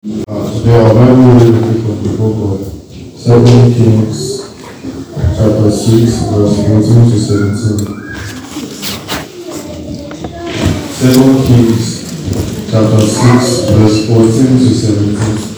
Today our Bible reading from the book of 2 Kings, chapter 6, verse 14 to 17. 2 Kings, chapter 6, verse 14 to 17.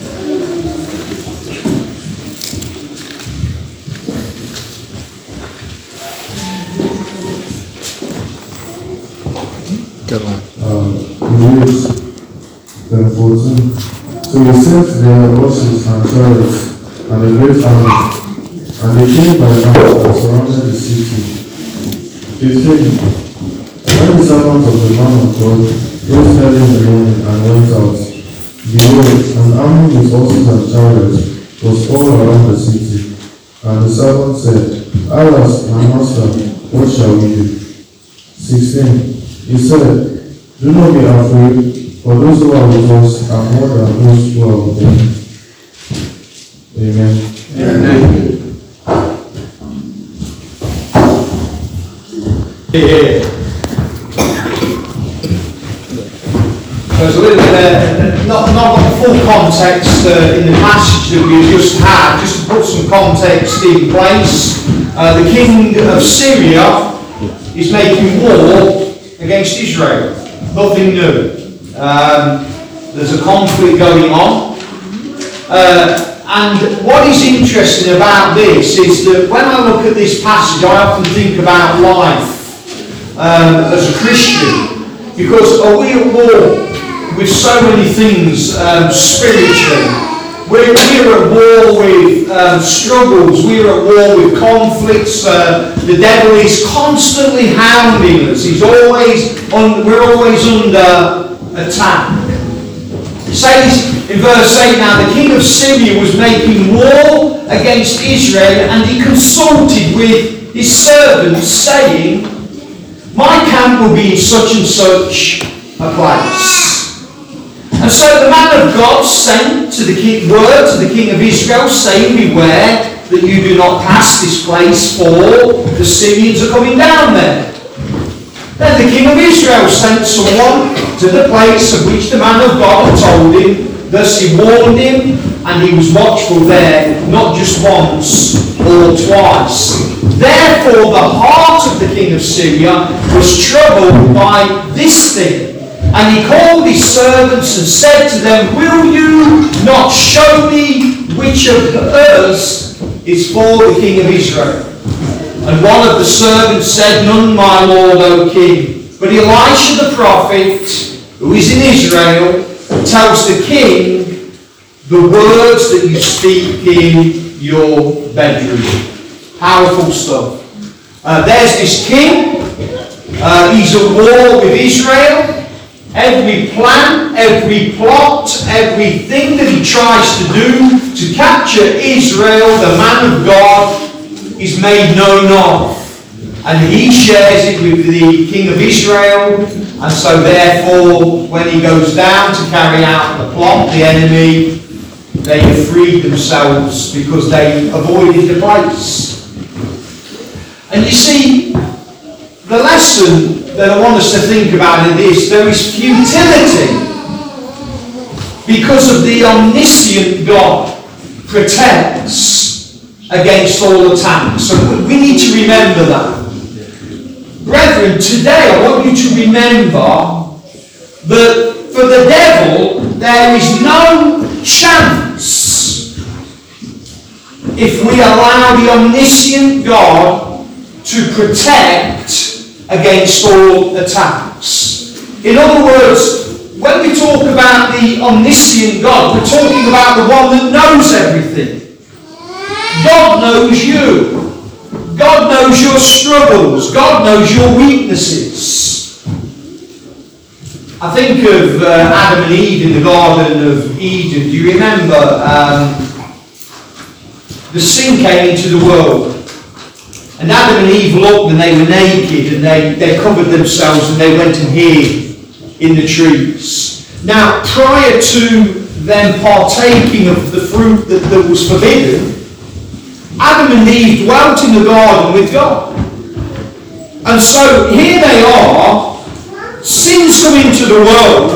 It reads, then 14. So he sent their horses and chariots and a great army, and they came by night and surrounded the city. 15. When the servant of the man of God rose early in the morning and went out, behold, an army with horses and chariots was all around the city. And the servant said, Alas, my master, what shall we do? 16. He said, Do not be afraid, for those who are with us are more than those who are with them. Amen. Amen. There's a little bit, not the full context in the passage that we just had, just to put some context in place. The king of Syria is making war against Israel. Nothing new. There's a conflict going on. And what is interesting about this is that when I look at this passage, I often think about life as a Christian. Because are we at war with so many things spiritually? We're at war with struggles. We're at war with conflicts. The devil is constantly hounding us. We're always under attack. It says in verse 8, now the king of Syria was making war against Israel, and he consulted with his servants, saying, my camp will be in such and such a place. And so the man of God sent word to the king of Israel, saying, beware that you do not pass this place, for the Syrians are coming down there. Then the king of Israel sent someone to the place of which the man of God had told him. Thus he warned him, and he was watchful there, not just once or twice. Therefore the heart of the king of Syria was troubled by this thing. And he called his servants and said to them, will you not show me which of us is for the king of Israel? And one of the servants said, none, my lord, O king. But Elisha the prophet, who is in Israel, tells the king the words that you speak in your bedroom. Powerful stuff. There's this king. He's at war with Israel. Every plan, every plot, everything that he tries to do to capture Israel, the man of God, is made known of. And he shares it with the king of Israel. And so therefore, when he goes down to carry out the plot, the enemy, they have freed themselves because they avoided the place. And you see, the lesson that I want us to think about in this, there is futility because of the omniscient God protects against all attacks. So we need to remember that. Brethren, today I want you to remember that for the devil there is no chance if we allow the omniscient God to protect against all attacks. In other words, when we talk about the omniscient God, we're talking about the one that knows everything. God knows you. God knows your struggles. God knows your weaknesses. I think of Adam and Eve in the Garden of Eden. Do you remember? The sin came into the world. And Adam and Eve looked and they were naked and they covered themselves and they went and hid in the trees. Now, prior to them partaking of the fruit that was forbidden, Adam and Eve dwelt in the garden with God. And so here they are, sin's come into the world,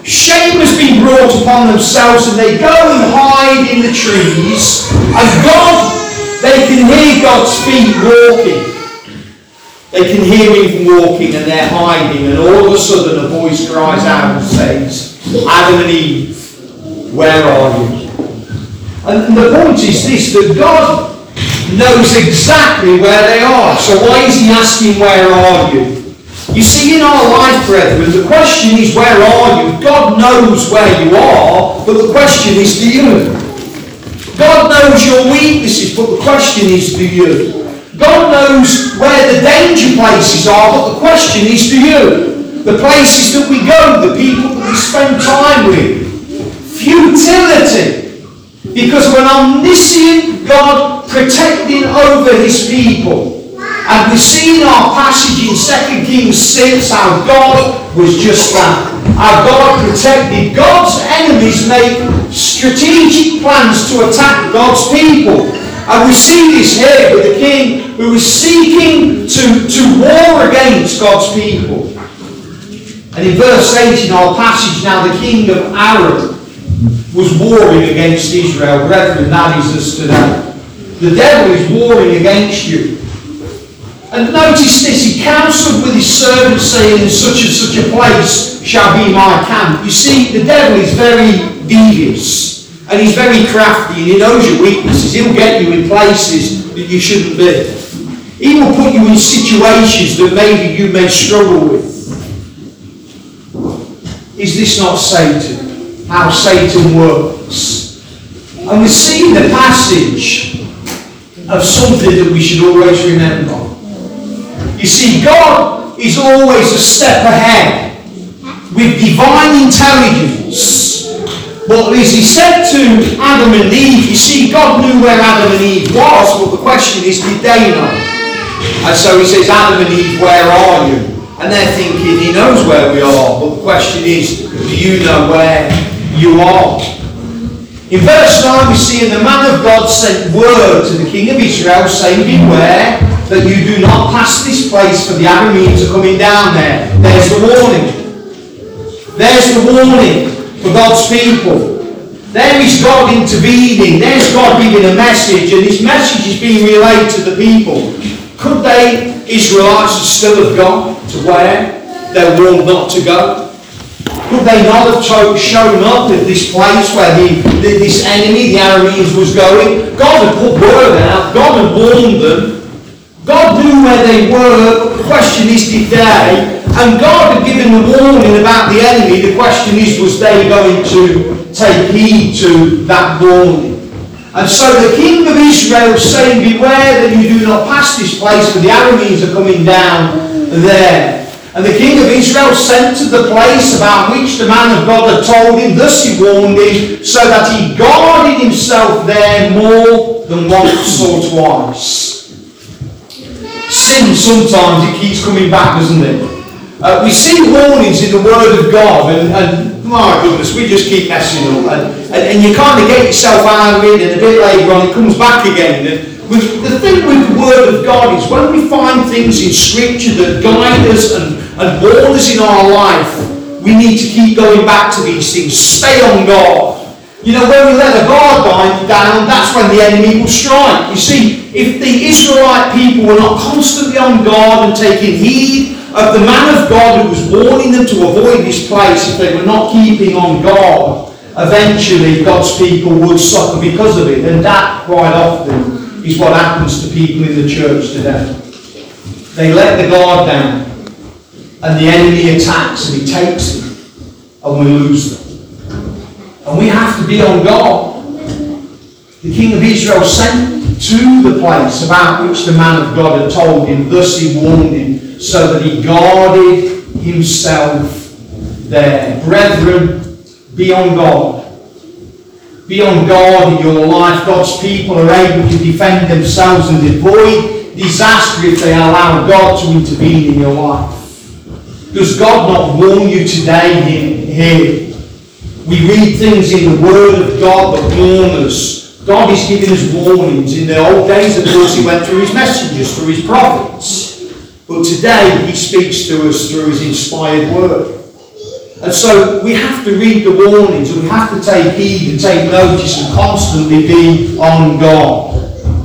shame has been brought upon themselves, and they go and hide in the trees, and they can hear God's feet walking. They can hear him walking, and they're hiding, and all of a sudden a voice cries out and says, Adam and Eve, where are you? And the point is this, that God knows exactly where they are. So why is he asking, where are you? You see, in our life, brethren, the question is, where are you? God knows where you are, but the question is, do you? God knows your weaknesses, but the question is, do you? God knows where the danger places are, but the question is, do you? The places that we go, the people that we spend time with. Futility. Because of an omniscient God protecting over his people. And we see in our passage in 2 Kings 6 how God was just that. How God protected. God's enemies make strategic plans to attack God's people. And we see this here with the king who was seeking to war against God's people. And in verse 8 in our passage, now the king of Aram was warring against Israel. Brethren, that is us today. The devil is warring against you. And notice this, he counselled with his servants, saying, in such and such a place shall be my camp. You see, the devil is very devious, and he's very crafty, and he knows your weaknesses. He'll get you in places that you shouldn't be. He will put you in situations that maybe you may struggle with. Is this not Satan? How Satan works. And we see in the passage of something that we should always remember. You see, God is always a step ahead with divine intelligence. But as he said to Adam and Eve, you see, God knew where Adam and Eve was, but the question is, did they know? And so he says, Adam and Eve, where are you? And they're thinking, he knows where we are, but the question is, do you know where you are? In verse 9 we see, and the man of God sent word to the king of Israel, saying, beware that you do not pass this place, for the Arameans are coming down there. There's the warning. There's the warning for God's people. There is God intervening. There's God giving a message, and his message is being relayed to the people. Could they, Israelites, still have gone to where they're warned not to go? Could they not have shown up at this place where this enemy, the Arameans, was going? God had put word out. God had warned them. God knew where they were, but the question is, did they? And God had given the warning about the enemy. The question is, was they going to take heed to that warning? And so the king of Israel saying, beware that you do not pass this place, for the Arameans are coming down there. And the king of Israel sent to the place about which the man of God had told him. Thus he warned him, so that he guarded himself there more than once or twice. Sin, sometimes it keeps coming back, doesn't it? We see warnings in the Word of God, and my goodness, we just keep messing up. And you kind of get yourself out of it, and a bit later on it comes back again. The thing with the Word of God is when we find things in Scripture that guide us and warn us in our life, we need to keep going back to these things. Stay on God. You know, when we let a guard down, that's when the enemy will strike. You see, if the Israelite people were not constantly on guard and taking heed of the man of God who was warning them to avoid this place, if they were not keeping on guard, eventually God's people would suffer because of it. And that, quite often, is what happens to people in the church today. They let the guard down, and the enemy attacks, and he takes them, and we lose them. And we have to be on guard. The king of Israel sent to the place about which the man of God had told him. Thus he warned him, so that he guarded himself there. Brethren, be on guard. Be on guard in your life. God's people are able to defend themselves and avoid disaster if they allow God to intervene in your life. Does God not warn you today here? We read things in the Word of God that warn us. God is giving us warnings. In the old days, of course, he went through his messengers, through his prophets. But today, he speaks to us through his inspired Word. And so we have to read the warnings, and we have to take heed and take notice and constantly be on guard.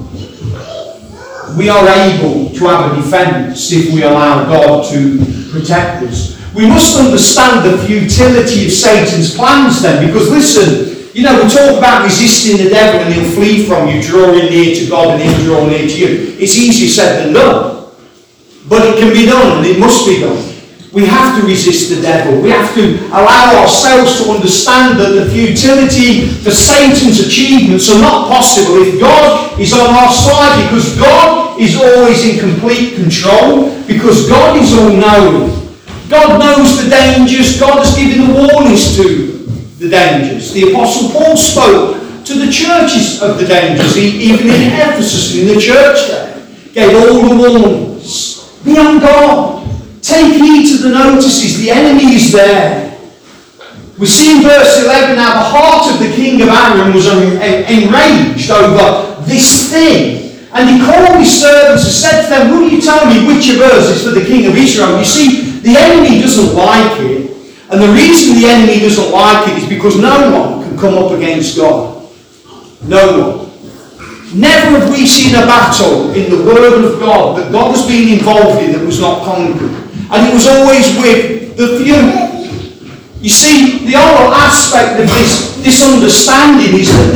We are able to have a defence if we allow God to protect us. We must understand the futility of Satan's plans then, because listen, we talk about resisting the devil and he'll flee from you, drawing near to God and he'll draw near to you. It's easier said than done. But it can be done, and it must be done. We have to resist the devil. We have to allow ourselves to understand that the futility for Satan's achievements are not possible if God is on our side, because God is always in complete control, because God is all-knowing. God knows the dangers. God has given the warnings to the dangers. The Apostle Paul spoke to the churches of the dangers, even in Ephesus, in the church there. Gave all the warnings. Be on guard. Take heed to the notices. The enemy is there. We see in verse 11 now the heart of the king of Aram was enraged over this thing. And he called his servants and said to them, will you tell me which of us is for the king of Israel? You see, the enemy doesn't like it. And the reason the enemy doesn't like it is because no one can come up against God. No one. Never have we seen a battle in the Word of God that God has been involved in that was not conquered. And it was always with the few. You see, the whole aspect of this understanding is that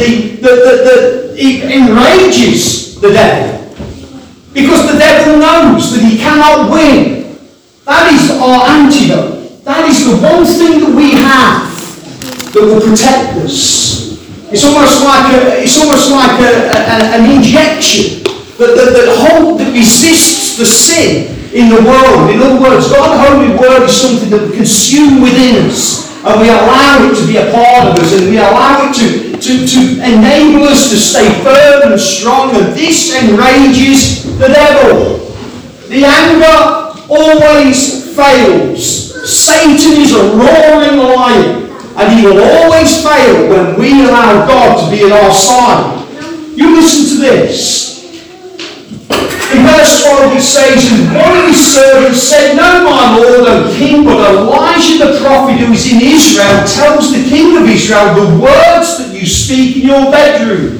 it enrages the devil. Because the devil knows that he cannot win. That is our antidote. That is the one thing that we have that will protect us. It's almost like an injection that resists the sin in the world. In other words, God's holy word is something that we consume within us, and we allow it to be a part of us, and we allow it to enable us to stay firm and strong, and this enrages the devil. The anger always fails. Satan is a roaring lion, and he will always fail when we allow God to be at our side. You listen to this. In verse 12 it says, and one of his servants said, no, my lord, O king, but Elijah the prophet who is in Israel tells the king of Israel the words that you speak in your bedroom.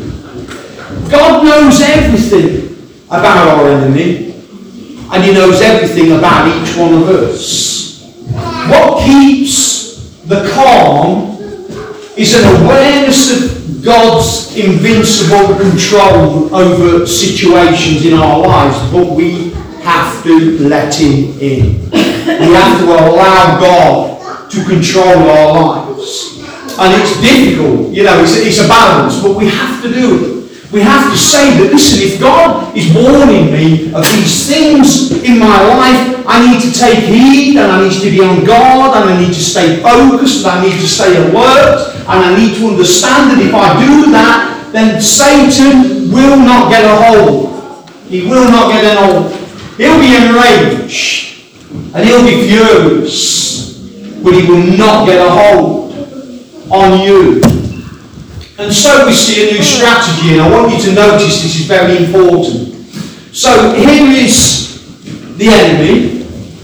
God knows everything about our enemy, and he knows everything about each one of us. What keeps the calm is an awareness of God's invincible control over situations in our lives, but we have to let him in. We have to allow God to control our lives. And it's difficult, it's a balance, but we have to do it. We have to say that, listen, if God is warning me of these things in my life, I need to take heed, and I need to be on guard, and I need to stay focused, and I need to stay alert, and I need to understand that if I do that, then Satan will not get a hold. He will not get a hold. He'll be enraged, and he'll be furious, but he will not get a hold on you. And so we see a new strategy, and I want you to notice this is very important. So here is the enemy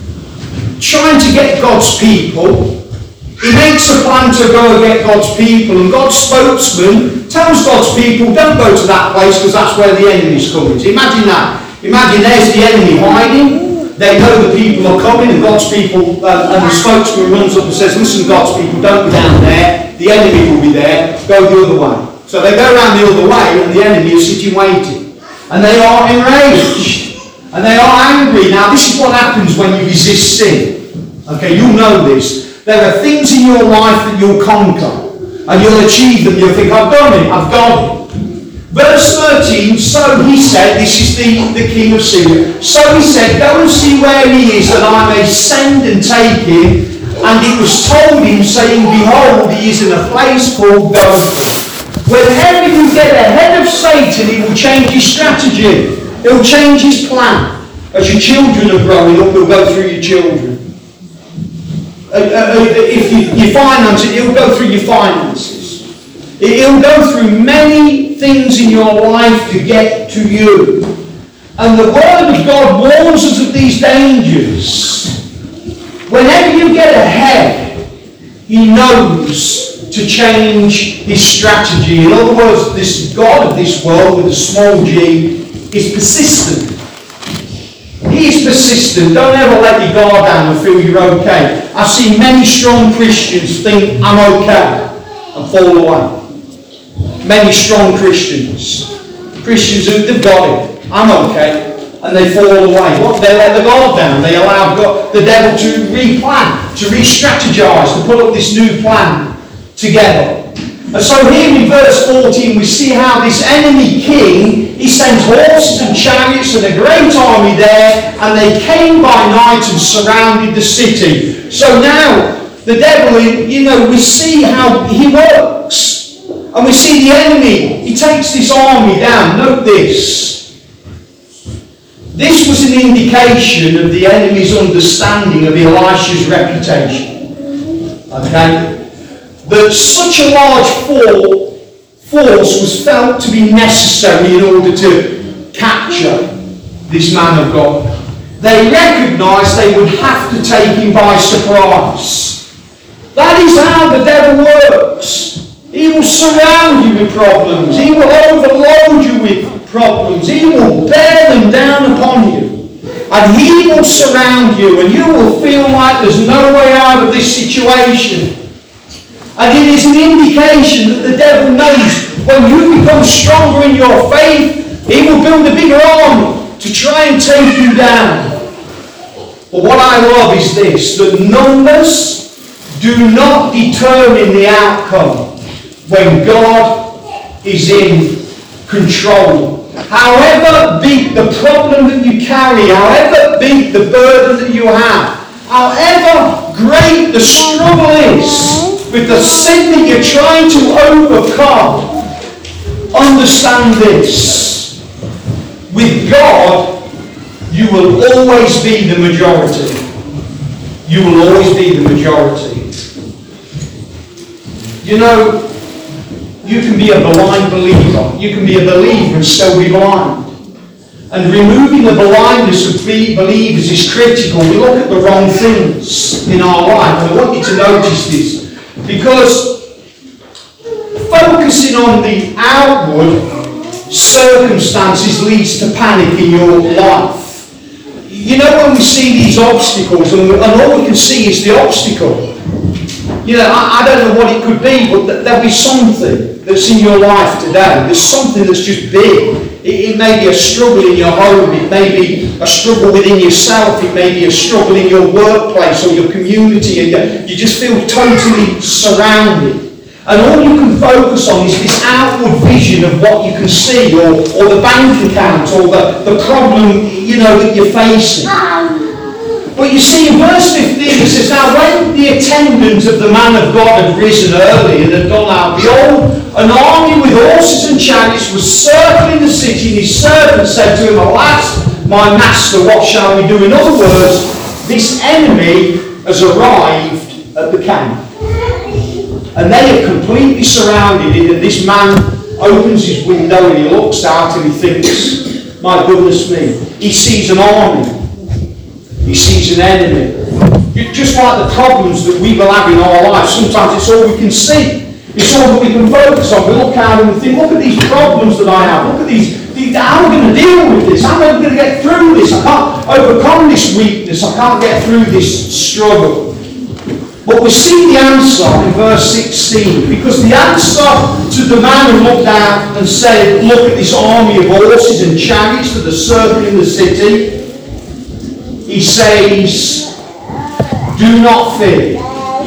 trying to get God's people. He makes a plan to go and get God's people, and God's spokesman tells God's people, don't go to that place because that's where the enemy's coming. So imagine that. Imagine there's the enemy hiding. They know the people are coming, and God's people, and the spokesman runs up and says, listen, God's people, don't go down there. The enemy will be there. Go the other way. So they go around the other way, and the enemy is sitting waiting. And they are enraged. And they are angry. Now, this is what happens when you resist sin. Okay, you'll know this. There are things in your life that you'll conquer. And you'll achieve them. You'll think, I've done it. I've got it. Verse 13, so he said, this is the king of Syria. So he said, go and see where he is, that I may send and take him. And it was told him, saying, behold, he is in a place called Dothan. Whenever you get ahead of Satan, he will change his strategy. He'll change his plan. As your children are growing up, he'll go through your children. If you finance it, he'll go through your finances. He'll go through many things in your life to get to you. And the Word of God warns us of these dangers. Whenever you get ahead, he knows to change his strategy. In other words, this God of this world with a small g is persistent. He is persistent. Don't ever let your guard down and feel you're okay. I've seen many strong Christians think, I'm okay, and fall away. Many strong Christians who they've got it, I'm okay, and they fall away. What? They let the guard down. They allow the devil to replan, to re-strategize, to put up this new plan together. And so here in verse 14 we see how this enemy king, he sends horses and chariots and a great army there, and they came by night and surrounded the city. So now the devil, we see how he works. And we see the enemy, he takes this army down. Note this. This was an indication of the enemy's understanding of Elisha's reputation. Okay? That such a large force was felt to be necessary in order to capture this man of God. They recognised they would have to take him by surprise. That is how the devil works. He will surround you with problems. He will overload you with problems. He will bear them down upon you. And he will surround you, and you will feel like there's no way out of this situation. And it is an indication that the devil knows when you become stronger in your faith, he will build a bigger army to try and take you down. But what I love is this, that numbers do not determine the outcome when God is in control. However big the problem that you carry, however big the burden that you have, however great the struggle is with the sin that you're trying to overcome, understand this. With God, you will always be the majority. You will always be the majority. You can be a blind believer. You can be a believer and still be blind. And removing the blindness of believers is critical. We look at the wrong things in our life. And I want you to notice this. Because focusing on the outward circumstances leads to panic in your life. When we see these obstacles, and all we can see is the obstacle. I don't know what it could be, but there'll be something that's in your life today. There's something that's just big. It may be a struggle in your home. It may be a struggle within yourself. It may be a struggle in your workplace or your community. And you just feel totally surrounded. And all you can focus on is this outward vision of what you can see, or the bank account, or the problem, that you're facing. But you see, in verse 15 it says, now when the attendants of the man of God had risen early and had gone out, behold, an army with horses and chariots was circling the city, and his servant said to him, alas, my master, what shall we do? In other words, this enemy has arrived at the camp. And they are completely surrounded it, and this man opens his window and he looks out and he thinks, my goodness me, he sees an army. He sees an enemy. Just like the problems that we will have in our life, sometimes it's all we can see. It's all that we can focus on. We look out and we think, look at these problems that I have. Look at these, how am I going to deal with this? How am I going to get through this? I can't overcome this weakness. I can't get through this struggle. But we see the answer in verse 16, because the answer to the man who looked out and said, look at this army of horses and chariots that are circling the city, he says, do not fear,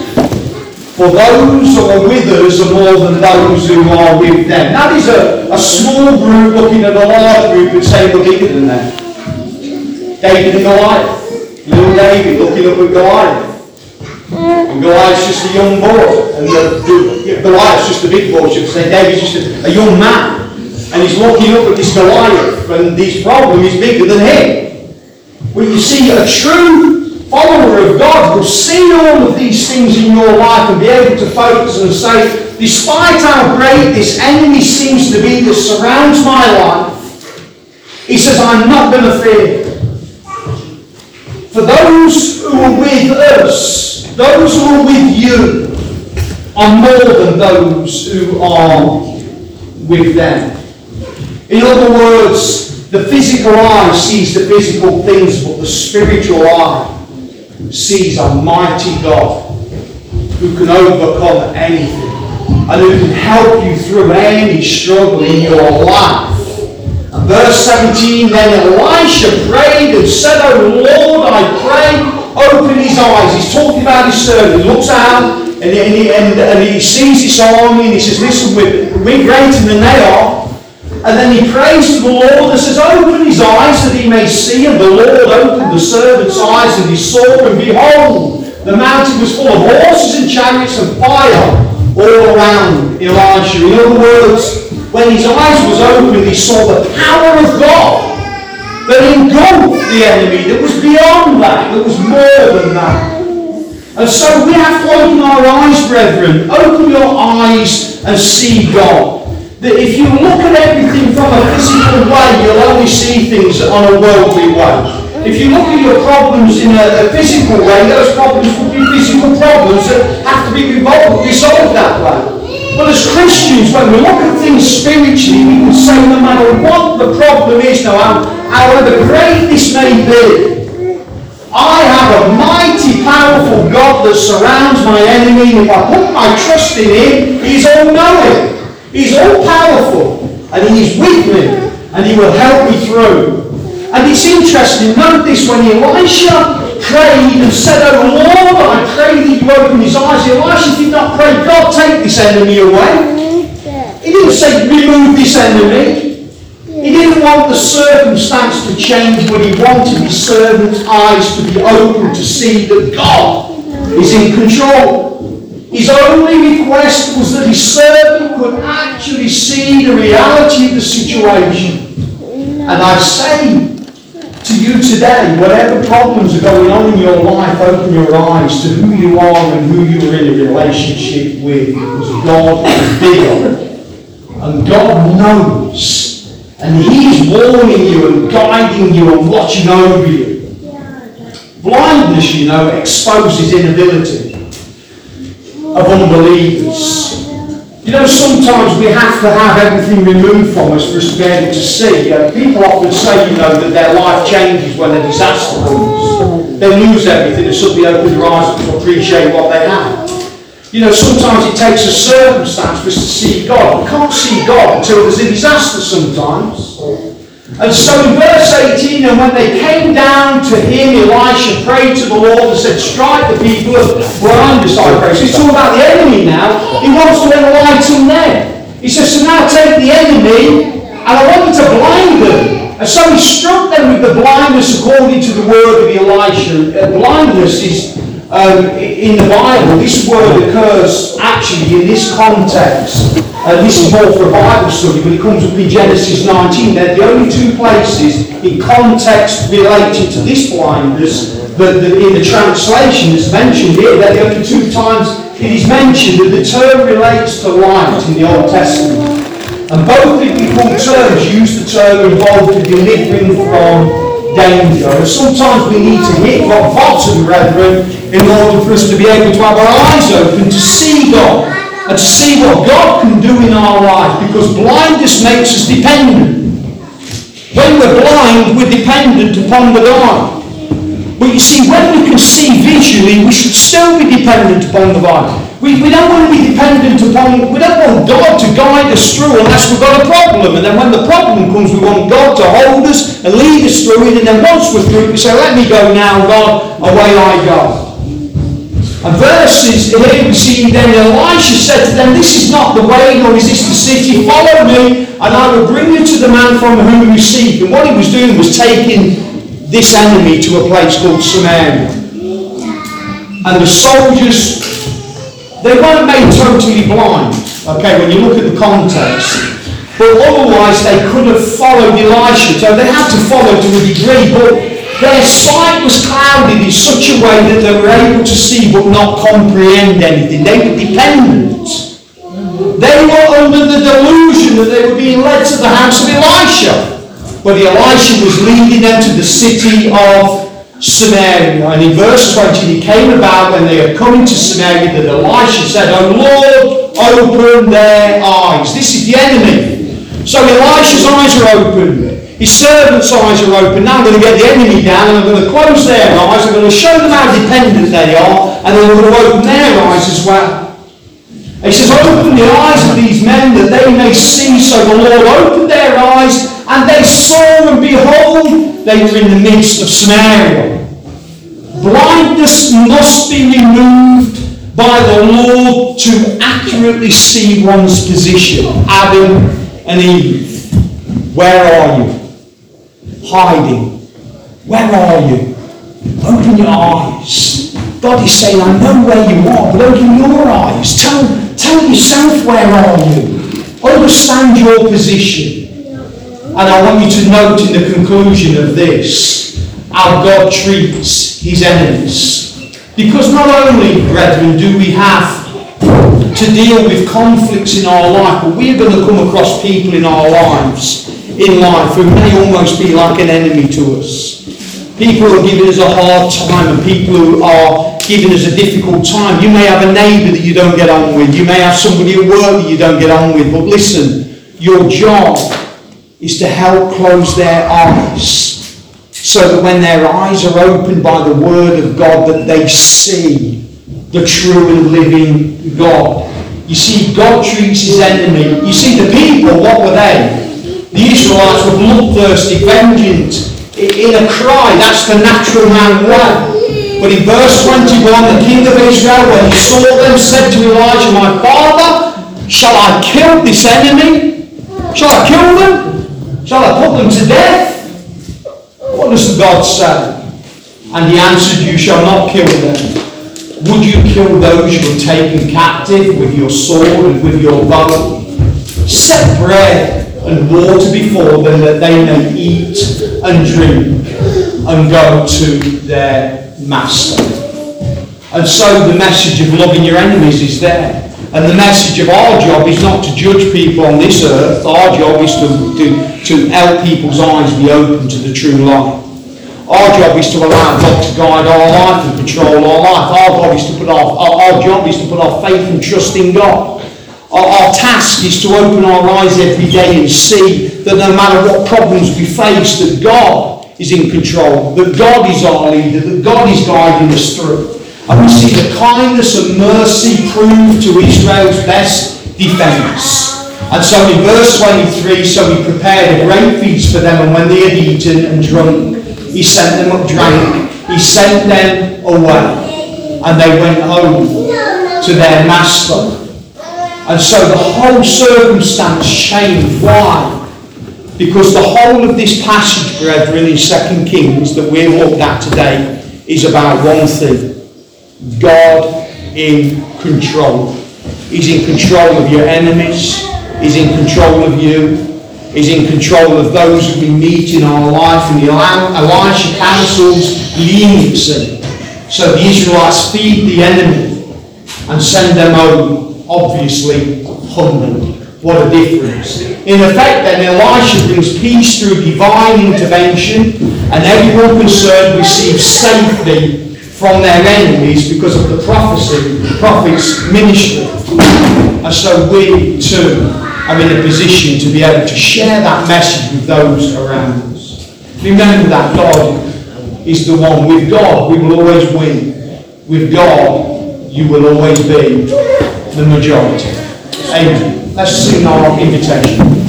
for those who are with us are more than those who are with them. That is a small group looking at a large group and saying, we're bigger than them. David and Goliath. Little David looking up at Goliath. And Goliath's just a young boy. And Goliath's just a big boy, should say. David's just a young man. And he's looking up at this Goliath, and this problem is bigger than him. When you see a true follower of God will see all of these things in your life and be able to focus and say, despite how great this enemy seems to be that surrounds my life, he says, I'm not going to fear. For those who are with us, those who are with you, are more than those who are with them. In other words, the physical eye sees the physical things, but the spiritual eye sees a mighty God who can overcome anything and who can help you through any struggle in your life. And verse 17, then Elisha prayed and said, "O Lord, I pray, open his eyes." He's talking about his servant. He looks out and he sees this army and he says, "Listen, we're greater than they are." And then he prays to the Lord and says, "Open his eyes that he may see." And the Lord opened the servant's eyes and he saw, and behold, the mountain was full of horses and chariots and fire all around Elisha. In other words, when his eyes was opened, he saw the power of God that engulfed the enemy, that was beyond that was more than that. And so we have to open our eyes, brethren. Open your eyes and see God. That if you look at everything from a physical way, you'll only see things on a worldly way. If you look at your problems in a physical way, those problems will be physical problems that have to be resolved that way. But as Christians, when we look at things spiritually, we can say no matter what the problem is, however great this may be, I have a mighty, powerful God that surrounds my enemy, and if I put my trust in him, he's all-knowing. He's all-powerful, and he's with me, and he will help me through. And it's interesting, note this, when Elisha prayed and said, "Oh Lord, I pray that you open his eyes," Elisha did not pray, "God, take this enemy away." He didn't say, "Remove this enemy." He didn't want the circumstance to change, but he wanted his servant's eyes to be open to see that God is in control. His only request was that his servant could actually see the reality of the situation. And I say to you today, whatever problems are going on in your life, open your eyes to who you are and who you are in a relationship with, because God is bigger and God knows. And he is warning you and guiding you and watching over you. Blindness, exposes inability of unbelievers. Sometimes we have to have everything removed from us for us to be able to see. People often say, that their life changes when a disaster comes. They lose everything and suddenly open their eyes to appreciate what they have. Sometimes it takes a circumstance for us to see God. We can't see God until there's a disaster sometimes. And so in verse 18, and when they came down to him, Elisha prayed to the Lord and said, "Strike the people of blindness, I pray." So he's talking about the enemy now. He wants to enlighten them. He says, "So now take the enemy, and I want you to blind them." And so he struck them with the blindness according to the word of Elisha. Blindness is, in the Bible, this word occurs actually in this context. This is more for a Bible study, but it comes up in Genesis 19. They're the only two places in context related to this blindness that in the translation is mentioned here. They're the only two times it is mentioned that the term relates to light in the Old Testament. And both biblical terms use the term involved in delivering from danger. And sometimes we need to hit rock bottom, brethren, in order for us to be able to have our eyes open to see God and to see what God can do in our life, because blindness makes us dependent. When we're blind, we're dependent upon the God. But you see, when we can see visually, we should still be dependent upon the God. We don't want to be dependent upon, we don't want God to guide us through unless we've got a problem. And then when the problem comes, we want God to hold us and lead us through it. And then once we're through it, we say, "Let me go now, God, away I go." And verses here we see, then Elisha said to them, "This is not the way, nor is this the city. Follow me, and I will bring you to the man from whom you seek." And what he was doing was taking this enemy to a place called Samaria. And the soldiers, they weren't made totally blind, okay, when you look at the context. But otherwise they could have followed Elisha. So they had to follow to a degree, but their sight was clouded in such a way that they were able to see but not comprehend anything. They were dependent. They were under the delusion that they were being led to the house of Elisha. But Elisha was leading them to the city of Samaria. And in verse 20, it came about when they had come into Samaria that Elisha said, "O Lord, open their eyes." This is the enemy. So Elisha's eyes are open. His servants' eyes are open. Now I'm going to get the enemy down and I'm going to close their eyes. I'm going to show them how dependent they are, and then I'm going to open their eyes as well. He says, "Open the eyes of these men that they may see." So the Lord opened their eyes, and they saw, and behold, they were in the midst of Samaria. Blindness must be removed by the Lord to accurately see one's position. Adam and Eve, where are you? Hiding. Where are you? Open your eyes. God is saying, "I know where you are, but open your eyes. Tell yourself, where are you? Understand your position." And I want you to note in the conclusion of this, how God treats his enemies. Because not only, brethren, do we have to deal with conflicts in our life, but we are going to come across people in our lives, who may almost be like an enemy to us. People who are giving us a hard time, and people who are giving us a difficult time. You may have a neighbour that you don't get on with. You may have somebody at work that you don't get on with. But listen, your job is to help close their eyes, so that when their eyes are opened by the word of God, that they see the true and living God. You see, God treats his enemy. You see, the people, what were they? The Israelites were bloodthirsty, vengeance, in a cry. That's the natural man way. But in verse 21, the king of Israel, when he saw them, said to Elijah, "My father, shall I kill this enemy? Shall I kill them? Shall I put them to death?" What does God say? And he answered, "You shall not kill them. Would you kill those you have taken captive with your sword and with your bow? Set bread and water before them, that they may eat and drink and go to their master." And so the message of loving your enemies is there. And the message of our job is not to judge people on this earth. Our job is to help people's eyes be open to the true light. Our job is to allow God to guide our life and control our life. Our job is to put our faith and trust in God. Our task is to open our eyes every day and see that no matter what problems we face, that God is in control, that God is our leader, that God is guiding us through. And we see the kindness and mercy proved to Israel's best defence. And so in verse 23, so he prepared a great feast for them, and when they had eaten and drunk, he sent them away, and they went home to their master. And so the whole circumstance changed. Why? Because the whole of this passage, brethren, in 2 Kings that we've looked at today is about one thing: God in control. He's in control of your enemies. He's in control of you. He's in control of those who we meet in our life. And Elisha counsels leniency. So the Israelites feed the enemy and send them home, obviously humbled. What a difference. In effect then, Elisha brings peace through divine intervention, and everyone concerned receives safety from their enemies because of the prophet's ministry. And so we too are in a position to be able to share that message with those around us. Remember that God is the one. With God we will always win. With God you will always be the majority. Amen. Let's sing our invitation.